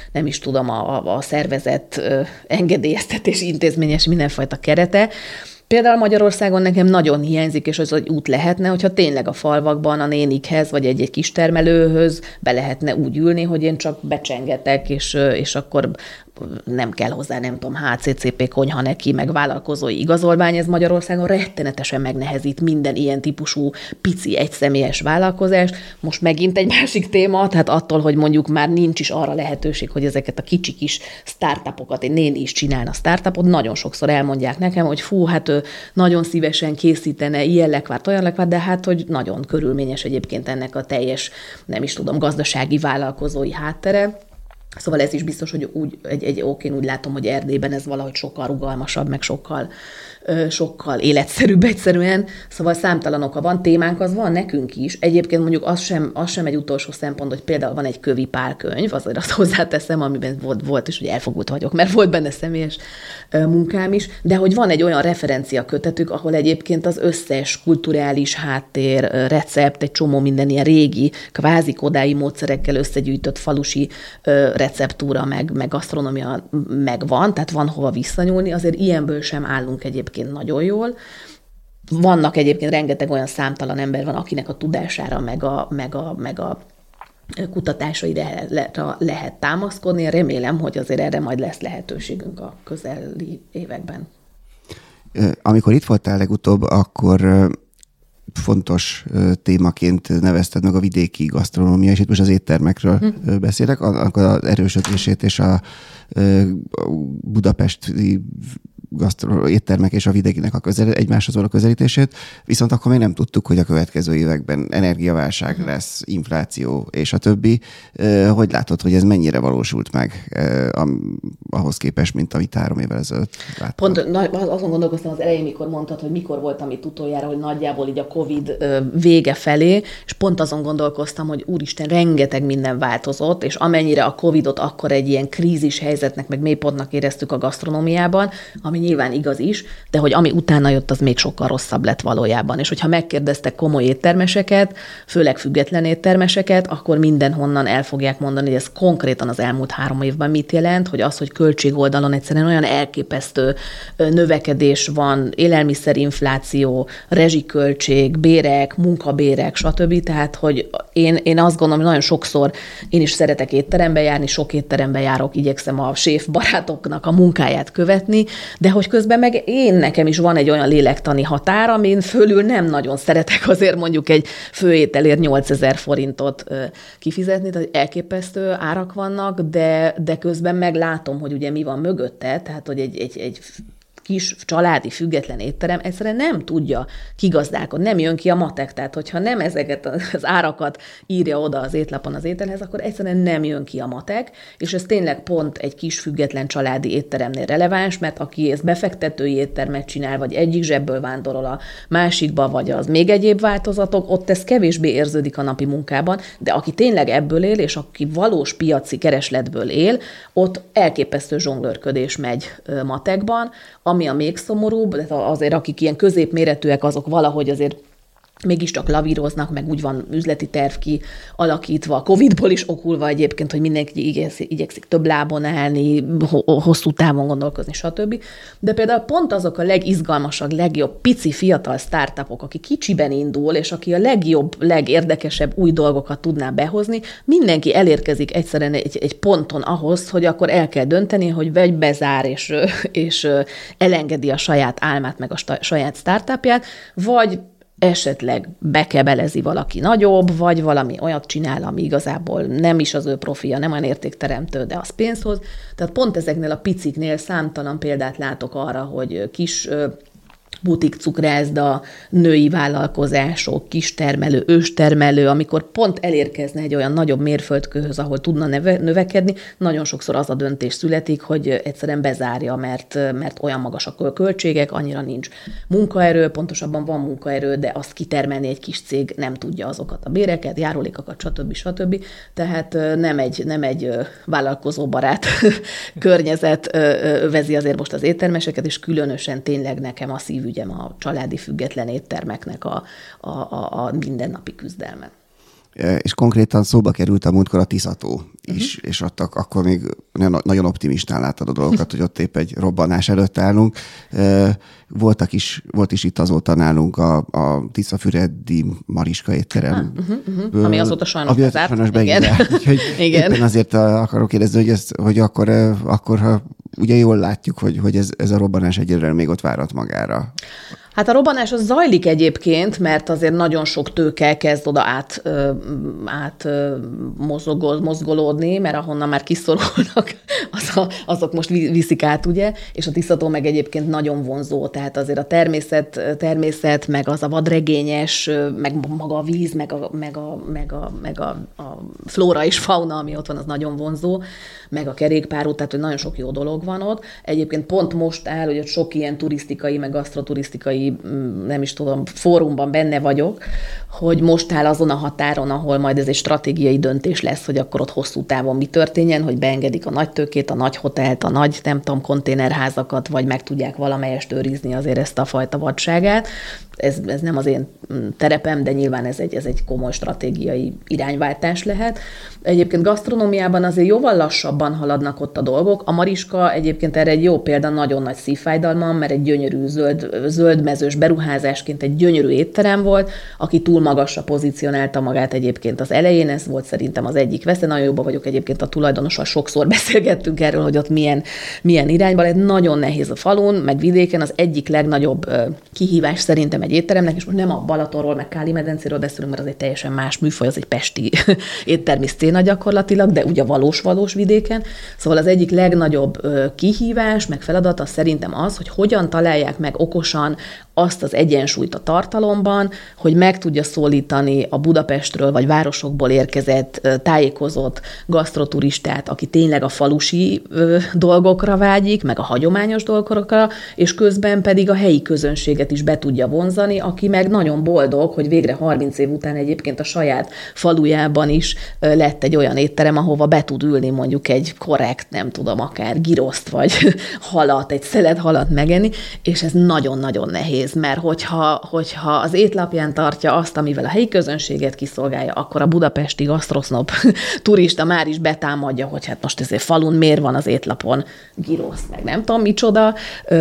a szervezet engedélyeztetés intézményes mindenfajta kerete. Például Magyarországon nekem nagyon hiányzik, és az egy út lehetne, hogyha tényleg a falvakban a nénikhez, vagy egy kistermelőhöz be lehetne úgy ülni, hogy én csak becsengetek, és akkor nem kell hozzá, nem tudom, HCCP konyha neki, meg vállalkozói igazolvány, ez Magyarországon rettenetesen megnehezít minden ilyen típusú pici egyszemélyes vállalkozás. Most megint egy másik téma, tehát attól, hogy mondjuk már nincs is arra lehetőség, hogy ezeket a kicsi kis startupokat, egy néni is csinálna startupot, nagyon sokszor elmondják nekem, hogy ő nagyon szívesen készítene ilyen lekvárt, olyan lekvárt, de hát, hogy nagyon körülményes egyébként ennek a teljes, nem is tudom, gazdasági vállalkozói háttere. Szóval ez is biztos, hogy én úgy látom, hogy Erdélyben ez valahogy sokkal rugalmasabb, meg sokkal életszerűbb egyszerűen. Szóval számtalan oka van, témánk az van nekünk is. Egyébként mondjuk az sem egy utolsó szempont, hogy például van egy Kövi Pál könyv, azért azt hozzáteszem, amiben volt is, hogy elfogult vagyok, mert volt benne személyes munkám is, de hogy van egy olyan referencia kötetük, ahol egyébként az összes kulturális háttér, recept, egy csomó minden ilyen régi, kvázi kodái módszerekkel összegyűjtött falusi receptúra, meg gasztronómia megvan, tehát van hova visszanyúlni, azért ilyenből sem állunk egyébként nagyon jól. Vannak egyébként rengeteg olyan számtalan ember van, akinek a tudására, meg kutatásaira lehet támaszkodni. Remélem, hogy azért erre majd lesz lehetőségünk a közeli években. Amikor itt voltál legutóbb, akkor fontos témaként nevezted meg a vidéki gasztronómia, és itt most az éttermekről beszélek, akkor az erősödését és a budapesti éttermek és a vidékinek egymáshoz való közelítését, viszont akkor még nem tudtuk, hogy a következő években energiaválság lesz, infláció és a többi. Hogy látod, hogy ez mennyire valósult meg ahhoz képest, mint amit 3 évvel ezelőtt láttam? Pont azon gondolkoztam az elején, mikor mondtad, hogy mikor voltam itt utoljára, hogy nagyjából így a Covid vége felé, és pont azon gondolkoztam, hogy úristen, rengeteg minden változott, és amennyire a Covidot akkor egy ilyen krízis helyzetnek, meg mélypontnak éreztük a gasztronómiában, ami nyilván igaz is, de hogy ami utána jött, az még sokkal rosszabb lett valójában. És hogyha megkérdeztek komoly éttermeseket, főleg független éttermeseket, akkor mindenhonnan el fogják mondani, hogy ez konkrétan az elmúlt 3 évben mit jelent, hogy az, hogy költségoldalon egyszerűen olyan elképesztő növekedés van, élelmiszerinfláció, rezsiköltség, bérek, munkabérek, stb. Tehát, hogy én azt gondolom, hogy nagyon sokszor én is szeretek étterembe járni, sok étterembe járok, igyekszem a séf barátoknak a munkáját követni, de hogy közben meg nekem is van egy olyan lélektani határ, amin fölül nem nagyon szeretek azért mondjuk egy főételért 8000 forintot kifizetni, tehát elképesztő árak vannak, de közben meg látom, hogy ugye mi van mögötte, tehát hogy egy kis családi független étterem egyszerűen nem tudja kigazdálkodni, nem jön ki a matek. Tehát, hogyha nem ezeket az árakat írja oda az étlapon az ételhez, akkor egyszerűen nem jön ki a matek, és ez tényleg pont egy kis független családi étteremnél releváns, mert aki ezt befektetői éttermet csinál, vagy egyik zsebből vándorol a másikba, vagy az még egyéb változatok, ott ez kevésbé érződik a napi munkában, de aki tényleg ebből él, és aki valós piaci keresletből él, ott elképesztő zsonglőrködés megy matekban, ami a még szomorúbb, azért akik ilyen középméretűek, azok valahogy azért mégiscsak lavíroznak, meg úgy van üzleti terv kialakítva, a Covid-ból is okulva egyébként, hogy mindenki igyekszik több lábon állni, hosszú távon gondolkozni, stb. De például pont azok a legizgalmasabb, legjobb pici fiatal startupok, aki kicsiben indul, és aki a legjobb, legérdekesebb új dolgokat tudná behozni, mindenki elérkezik egyszerűen egy ponton ahhoz, hogy akkor el kell dönteni, hogy vagy bezár, és elengedi a saját álmát, meg a saját startupját, vagy esetleg bekebelezi valaki nagyobb, vagy valami olyat csinál, ami igazából nem is az ő profilja, nem olyan értékteremtő, de az pénzhoz. Tehát pont ezeknél a piciknél számtalan példát látok arra, hogy kis butik cukrászda, női vállalkozások, kistermelő, őstermelő, amikor pont elérkezne egy olyan nagyobb mérföldkőhöz, ahol tudna növekedni, nagyon sokszor az a döntés születik, hogy egyszerűen bezárja, mert olyan magas a költségek, annyira nincs munkaerő, pontosabban van munkaerő, de azt kitermelni egy kis cég nem tudja azokat a béreket, járulékokat, stb. Tehát nem egy vállalkozóbarát környezet övezi azért most az éttermeseket, és különösen tényleg nekem a szívügyem a családi független éttermeknek a mindennapi küzdelme. És konkrétan szóba került a múltkor a Tiszató is, és ott akkor még nagyon optimistán láttad a dolgokat, hogy ott épp egy robbanás előtt állunk. Volt is itt azóta nálunk a Tiszafüredi Mariska étterem. Ami azóta sajnos bezárt. Igen. Éppen azért akarok kérdezni, hogy akkor ha ugye jól látjuk, hogy ez a robbanás egyelőre még ott várat magára. Hát a robbanás az zajlik egyébként, mert azért nagyon sok tőke kezd oda mozgolódni, mert ahonnan már kiszorulnak, azok most viszik át, ugye, és a Tiszató meg egyébként nagyon vonzó, tehát azért a természet meg az a vadregényes, meg maga a víz, meg a flóra és fauna, ami ott van, az nagyon vonzó, meg a kerékpárút, tehát hogy nagyon sok jó dolog van ott. Egyébként pont most áll, hogy ott sok ilyen turisztikai, meg gasztroturisztikai, nem is tudom, fórumban benne vagyok, hogy most áll azon a határon, ahol majd ez egy stratégiai döntés lesz, hogy akkor ott hosszú távon mi történjen, hogy beengedik a nagy tőkét, a nagy hotelt, a nagy, nem tudom, konténerházakat, vagy meg tudják valamelyest őrizni azért ezt a fajta vadságát. Ez nem az én terepem, de nyilván ez egy komoly stratégiai irányváltás lehet. Egyébként gasztronómiában azért jóval lassabban haladnak ott a dolgok. A Mariska egyébként erre egy jó példa, nagyon nagy szívfájdalmam, mert egy gyönyörű zöld jövedelmezős beruházásként egy gyönyörű étterem volt, aki túl magasra pozícionálta magát egyébként az elején, ez volt szerintem az egyik veszély. Nagyon jobban vagyok egyébként a tulajdonossal, sokszor beszélgettünk erről, hogy ott milyen irányba lehet. Nagyon nehéz a falun, meg vidéken az egyik legnagyobb kihívás szerintem egy étteremnek, és most nem a Balatonról, meg Káli-medencéről beszélünk, mert az egy teljesen más műfaj, az egy pesti éttermi szcéna gyakorlatilag, de ugye valós vidéken. Szóval az egyik legnagyobb kihívás, meg feladat az szerintem az, hogy hogyan találják meg okosan azt az egyensúlyt a tartalomban, hogy meg tudja szólítani a Budapestről vagy városokból érkezett, tájékozott gasztroturistát, aki tényleg a falusi dolgokra vágyik, meg a hagyományos dolgokra, és közben pedig a helyi közönséget is be tudja vonzani, aki meg nagyon boldog, hogy végre 30 év után egyébként a saját falujában is lett egy olyan étterem, ahova be tud ülni mondjuk egy korrekt, nem tudom, akár giroszt vagy halat, egy szelet halat megenni, és ez nagyon-nagyon nehéz, mert hogyha az étlapján tartja azt, amivel a helyi közönséget kiszolgálja, akkor a budapesti gasztrosznop turista már is betámadja, hogy hát most ezért falun miért van az étlapon giroszt, meg nem tudom micsoda.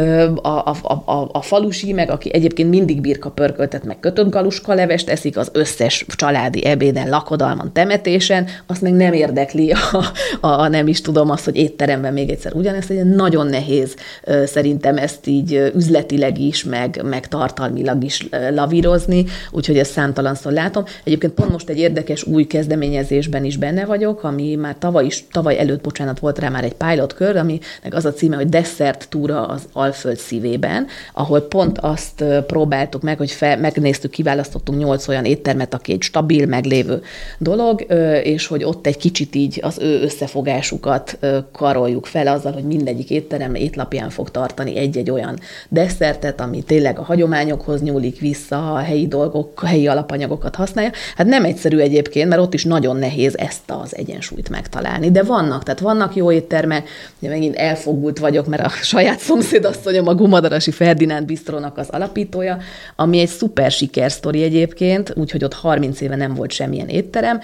A falusi, meg aki egyébként mindig birka pörköltet, meg kötött galuska levest eszik az összes családi ebéden, lakodalman, temetésen, azt meg nem érdekli nem is tudom azt, hogy étteremben még egyszer ugyanezt, egy nagyon nehéz szerintem ezt így üzletileg is, meg tartalmilag is lavírozni, úgyhogy ezt számtalanszor látom. Egyébként pont most egy érdekes új kezdeményezésben is benne vagyok, ami már tavaly előtt, volt rá már egy pilot kör, aminek az a címe, hogy Desszert túra az Alföld szívében, ahol pont azt próbáltuk meg, hogy megnéztük, kiválasztottunk 8 olyan éttermet, aki egy stabil, meglévő dolog, és hogy ott egy kicsit így az ő összefogásukat karoljuk fel azzal, hogy mindegyik étterem étlapján fog tartani egy-egy olyan desszertet, ami tényleg a hagyományokhoz nyúlik vissza, a helyi alapanyagokat használja. Hát nem egyszerű egyébként, mert ott is nagyon nehéz ezt az egyensúlyt megtalálni. De vannak jó éttermek, ugye megint elfogult vagyok, mert a saját szomszédasszonyom a Gumadarasi Ferdinánd Bistrónak az alapítója, ami egy szuper sikersztori egyébként, úgyhogy ott 30 éve nem volt semmilyen étterem,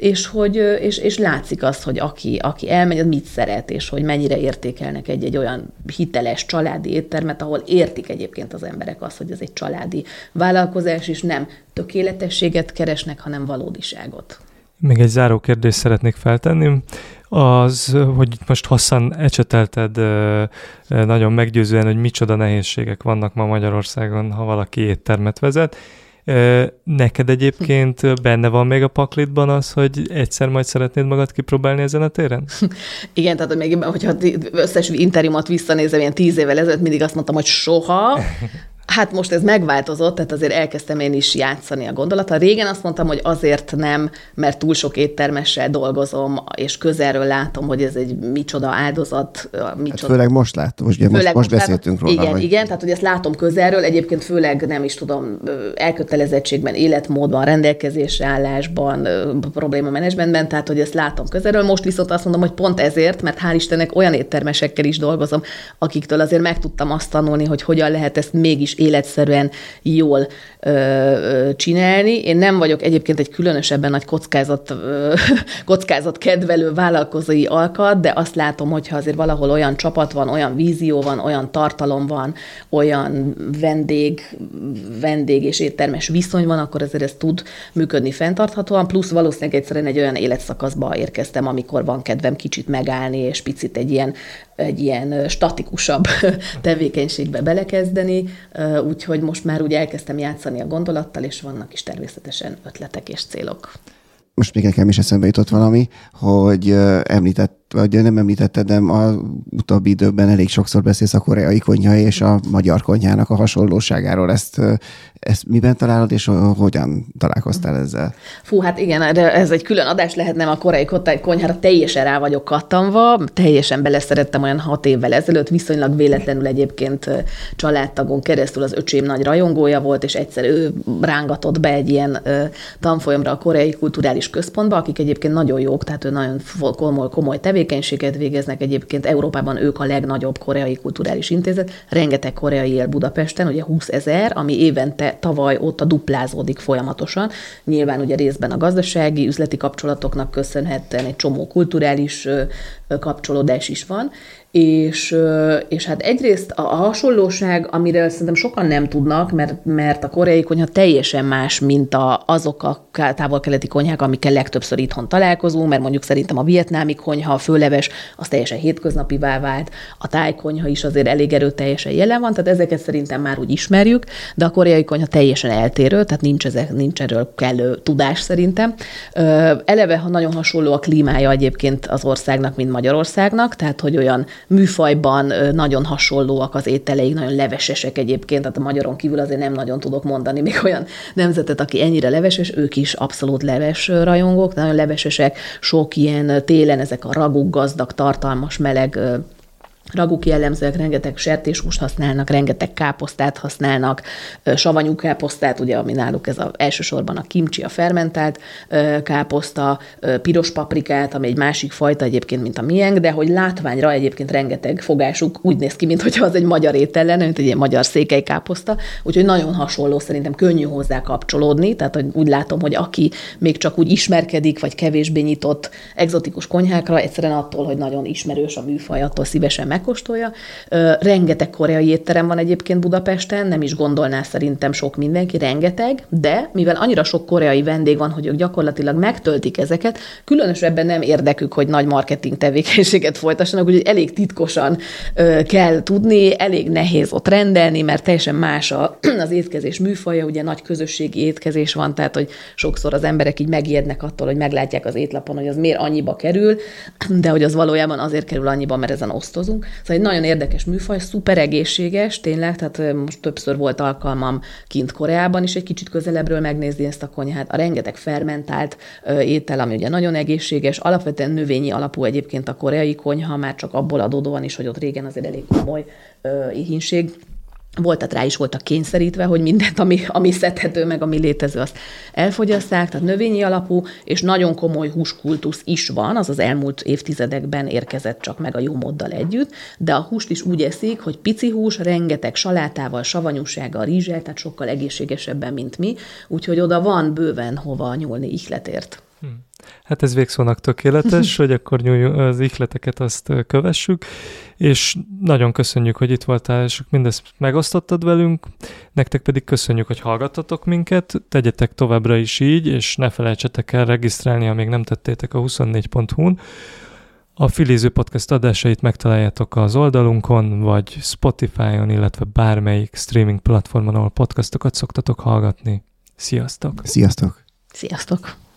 és látszik az, hogy aki elmegy, az mit szeret, és hogy mennyire értékelnek egy olyan hiteles családi éttermet, ahol értik egyébként az emberek azt, hogy ez egy családi vállalkozás, és nem tökéletességet keresnek, hanem valódiságot. Még egy záró kérdést szeretnék feltenni. Az, hogy most hosszan ecsetelted nagyon meggyőzően, hogy micsoda nehézségek vannak ma Magyarországon, ha valaki éttermet vezet. Neked egyébként benne van még a paklitban az, hogy egyszer majd szeretnéd magad kipróbálni ezen a téren? Igen, tehát még, hogyha összes interjúmat visszanézem, ilyen 10 évvel ezelőtt mindig azt mondtam, hogy soha. Hát most ez megváltozott, tehát azért elkezdtem én is játszani a gondolattal. Régen azt mondtam, hogy azért nem, mert túl sok éttermessel dolgozom, és közelről látom, hogy ez egy micsoda áldozat. Hát főleg most látom, most beszéltünk róla. Igen, tehát hogy ezt látom közelről, egyébként főleg nem is tudom, elkötelezettségben, életmódban, rendelkezésre állásban, problémamenedzsmentben, tehát hogy ezt látom közelről. Most viszont azt mondom, hogy pont ezért, mert hál' Istennek olyan éttermesekkel is dolgozom, akiktől azért meg tudtam azt tanulni, hogy hogyan lehet ezt mégis életszerűen jól csinálni. Én nem vagyok egyébként egy különösebben nagy kockázat kedvelő vállalkozói alkat, de azt látom, hogyha azért valahol olyan csapat van, olyan vízió van, olyan tartalom van, olyan vendég és éttermes viszony van, akkor azért ez tud működni fenntarthatóan, plusz valószínűleg egyszerűen egy olyan életszakaszba érkeztem, amikor van kedvem kicsit megállni, és picit egy ilyen statikusabb tevékenységbe belekezdeni, úgyhogy most már úgy elkezdtem játszani a gondolattal, és vannak is természetesen ötletek és célok. Most még nekem is eszembe jutott valami, hogy nem említetted, de a utóbbi időben elég sokszor beszélsz a koreai konyha és a magyar konyhának a hasonlóságáról. Ezt miben találod, és hogyan találkoztál ezzel? Fú, hát igen, ez egy külön adás lehet, nem a koreai konyhára teljesen rá vagyok kattanva, teljesen beleszerettem olyan 6 évvel ezelőtt, viszonylag véletlenül egyébként családtagon keresztül az öcsém nagy rajongója volt, és egyszer ő rángatott be egy ilyen tanfolyamra a Koreai Kulturális Központba, akik egyébként nagyon jók, tehát ő nagyon komoly tevékenységet végeznek, egyébként Európában ők a legnagyobb koreai kulturális intézet, rengeteg koreai él Budapesten, ugye 20 000, ami évente tavaly óta duplázódik folyamatosan. Nyilván ugye részben a gazdasági, üzleti kapcsolatoknak köszönhetően egy csomó kulturális kapcsolódás is van, és hát egyrészt a hasonlóság, amiről szerintem sokan nem tudnak, mert a koreai konyha teljesen más, mint azok a távol-keleti konyhák, amikkel legtöbbször itthon találkozunk, mert mondjuk szerintem a vietnámi konyha, a főleves, az teljesen hétköznapivá vált, a táj konyha is azért elég erőteljesen jelen van, tehát ezeket szerintem már úgy ismerjük, de a koreai konyha teljesen eltérő, tehát nincs erről kellő tudás szerintem. Eleve, ha nagyon hasonló a klímája egyébként az országnak, mint Magyarországnak, tehát hogy olyan műfajban nagyon hasonlóak az ételeik, nagyon levesesek egyébként, tehát a magyaron kívül azért nem nagyon tudok mondani még olyan nemzetet, aki ennyire leveses, ők is abszolút leves rajongók, nagyon levesesek, sok ilyen télen ezek a raguk, gazdag, tartalmas, meleg raguk jellemzőek, rengeteg sertéshúst használnak, rengeteg káposztát használnak, savanyú káposztát, ugye, ami náluk ez elsősorban a kimcsi, a fermentált káposzta, piros paprikát, ami egy másik fajta egyébként, mint a miénk, de hogy látványra egyébként rengeteg fogásuk úgy néz ki, mintha az egy magyar étel lenne, mint egy ilyen magyar székely káposzta, úgyhogy nagyon hasonló, szerintem könnyű hozzá kapcsolódni, tehát hogy úgy látom, hogy aki még csak úgy ismerkedik, vagy kevésbé nyitott egzotikus konyhákra, egyszerűen attól, hogy nagyon ismerős a műfaj, attól szívesen megkóstolja. Rengeteg koreai étterem van egyébként Budapesten, nem is gondolná szerintem sok mindenki, rengeteg, de mivel annyira sok koreai vendég van, hogy ők gyakorlatilag megtöltik ezeket, különösebben nem érdekük, hogy nagy marketing tevékenységet folytassanak, úgyhogy elég titkosan kell tudni, elég nehéz ott rendelni, mert teljesen más az étkezés műfaja, ugye nagy közösségi étkezés van, tehát hogy sokszor az emberek így megijednek attól, hogy meglátják az étlapon, hogy az miért annyiba kerül, de hogy az valójában azért kerül annyiba, mert ezen osztozunk. Szóval egy nagyon érdekes műfaj, szuper egészséges, tényleg, tehát most többször volt alkalmam kint Koreában is egy kicsit közelebbről megnézni ezt a konyhát. A rengeteg fermentált étel, ami ugye nagyon egészséges, alapvetően növényi alapú egyébként a koreai konyha, már csak abból adódóan is, hogy ott régen azért elég komoly éhínség volt, tehát rá is voltak kényszerítve, hogy mindent, ami szedhető, meg ami létező, azt elfogyasszák, tehát növényi alapú, és nagyon komoly húskultusz is van, az elmúlt évtizedekben érkezett csak meg a jó móddal együtt, de a húst is úgy eszik, hogy pici hús, rengeteg salátával, savanyúsággal, rizssel, tehát sokkal egészségesebben, mint mi, úgyhogy oda van bőven hova nyúlni ihletért. Hát ez végszónak tökéletes, hogy akkor az ihleteket azt kövessük, és nagyon köszönjük, hogy itt voltál, és mindezt megosztottad velünk, nektek pedig köszönjük, hogy hallgattatok minket, tegyetek továbbra is így, és ne felejtsetek el regisztrálni, ha még nem tettétek a 24.hu-n. A Filéző Podcast adásait megtaláljátok az oldalunkon, vagy Spotify-on, illetve bármelyik streaming platformon, ahol podcastokat szoktatok hallgatni. Sziasztok! Sziasztok! Sziasztok!